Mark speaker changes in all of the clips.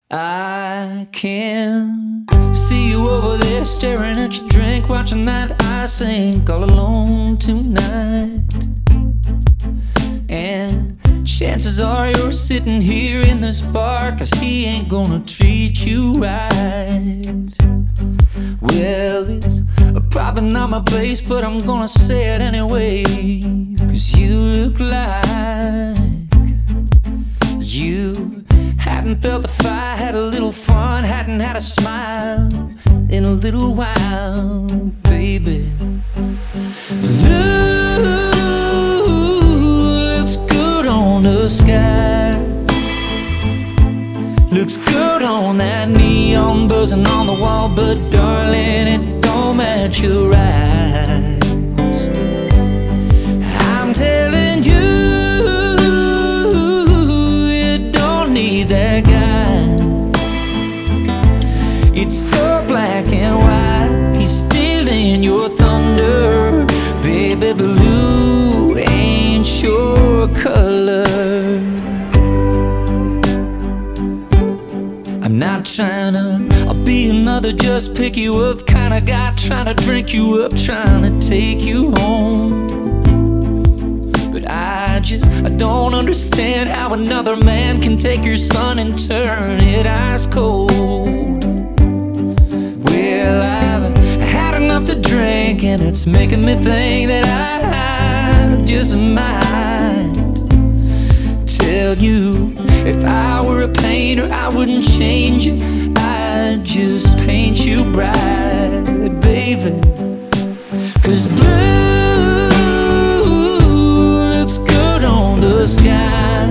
Speaker 1: I can see you over there staring at your drink, watching that ice sink all alone tonight. And chances are you're sitting here in this bar 'cause he ain't gonna treat you right. Well, it's probably not my place, but I'm gonna say it anyway, 'cause you look like you hadn't felt the fire, had a little fun, hadn't had a smile in a little while, baby. Looks good on the sky, looks good on that neon buzzing on the wall, but darling, it don't match your eyes. I'm telling you, that guy. It's so black and white, he's stealing your thunder. Baby blue ain't your color. I'm not trying to be another just pick you up kind of guy, trying to drink you up, trying to take you home. I don't understand how another man can take your sun and turn it ice cold. Well, I've had enough to drink, and it's making me think that I just might tell you, if I were a painter, I wouldn't change it, I'd just paint you bright, baby. 'Cause blue sky,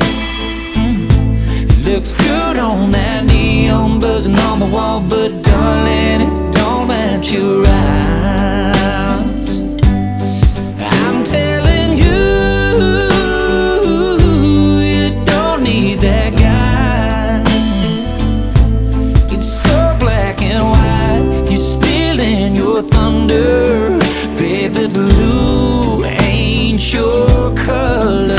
Speaker 1: it looks good on that neon buzzing on the wall, but darling, it don't match your eyes. I'm telling you, you don't need that guy. It's so black and white, he's stealing your thunder. Baby blue ain't your color.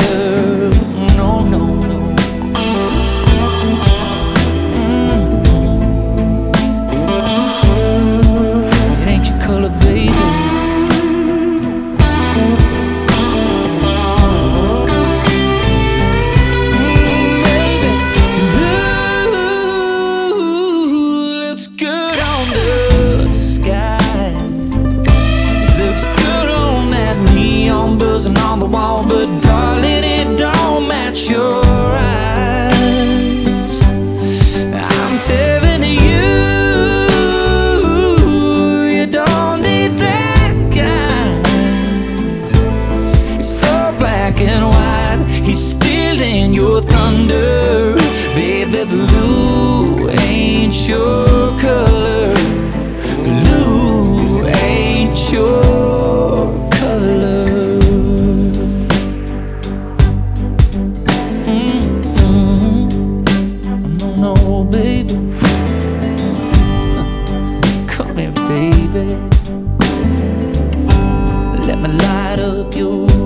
Speaker 1: Buzzing on the wall, but darling, it don't match your eyes. I'm telling you, you don't need that guy. It's so black and white, he's stealing your thunder. Baby blue ain't your color. Blue ain't your color. Baby, come here, baby. Let me light up your